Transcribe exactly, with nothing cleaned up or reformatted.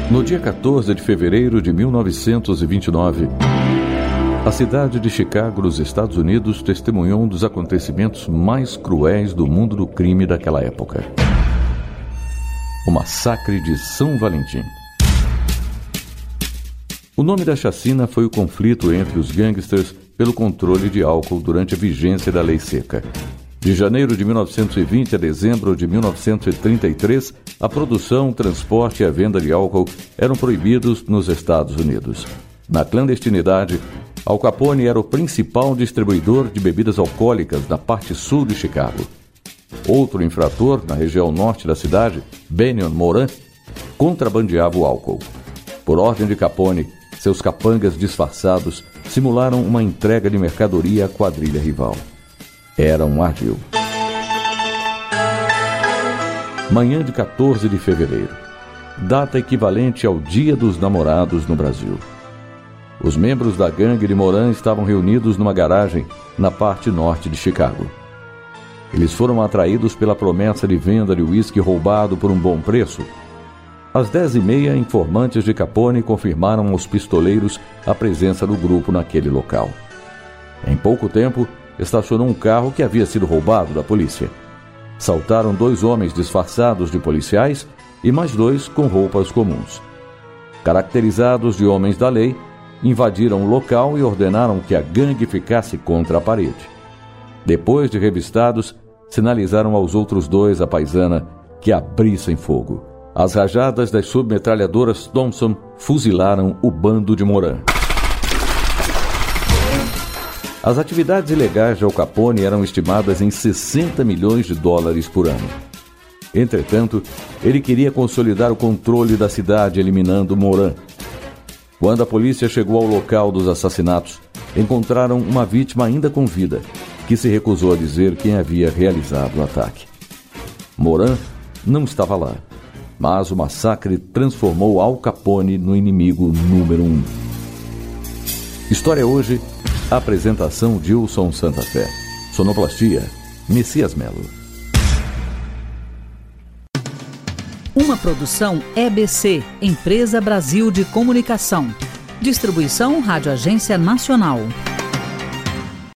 No dia quatorze de fevereiro de mil novecentos e vinte e nove, a cidade de Chicago, nos Estados Unidos, testemunhou um dos acontecimentos mais cruéis do mundo do crime daquela época. O massacre de São Valentim. O nome da chacina foi o conflito entre os gangsters pelo controle de álcool durante a vigência da Lei Seca. De janeiro de mil novecentos e vinte a dezembro de mil novecentos e trinta e três, a produção, transporte e a venda de álcool eram proibidos nos Estados Unidos. Na clandestinidade, Al Capone era o principal distribuidor de bebidas alcoólicas na parte sul de Chicago. Outro infrator, na região norte da cidade, Benyon Moran, contrabandeava o álcool. Por ordem de Capone, seus capangas disfarçados simularam uma entrega de mercadoria à quadrilha rival. Era um ardil. Manhã de quatorze de fevereiro, data equivalente ao Dia dos Namorados no Brasil. Os membros da gangue de Moran estavam reunidos numa garagem na parte norte de Chicago. Eles foram atraídos pela promessa de venda de uísque roubado por um bom preço. Às dez e meia, informantes de Capone confirmaram aos pistoleiros a presença do grupo naquele local. Em pouco tempo, estacionou um carro que havia sido roubado da polícia. Saltaram dois homens disfarçados de policiais e mais dois com roupas comuns. Caracterizados de homens da lei, invadiram o local e ordenaram que a gangue ficasse contra a parede. Depois de revistados, sinalizaram aos outros dois, a paisana, que abrissem fogo. As rajadas das submetralhadoras Thompson fuzilaram o bando de Moran. As atividades ilegais de Al Capone eram estimadas em sessenta milhões de dólares por ano. Entretanto, ele queria consolidar o controle da cidade, eliminando Moran. Quando a polícia chegou ao local dos assassinatos, encontraram uma vítima ainda com vida, que se recusou a dizer quem havia realizado o ataque. Moran não estava lá, mas o massacre transformou Al Capone no inimigo número um. História hoje, apresentação de Wilson Santa Fé. Sonoplastia, Messias Melo. Uma produção E B C, Empresa Brasil de Comunicação. Distribuição Rádio Agência Nacional.